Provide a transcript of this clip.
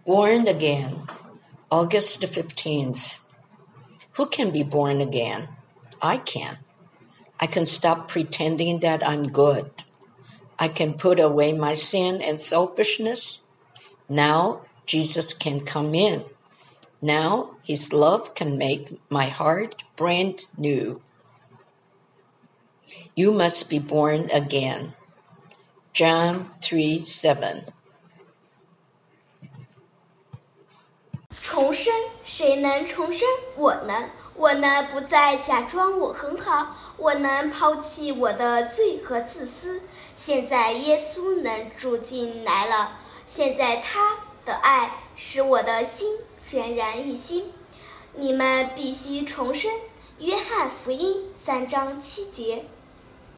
Born again, August 15th. Who can be born again? I can. I can stop pretending that I'm good. I can put away my sin and selfishness. Now Jesus can come in. Now his love can make my heart brand new. You must be born again. John 3:7。 重生，谁能重生？我能。我能不再假装我很好，我能抛弃我的罪和自私。现在耶稣能住进来了，现在他的爱使我的心全然一新。你们必须重生。约翰福音3章7节。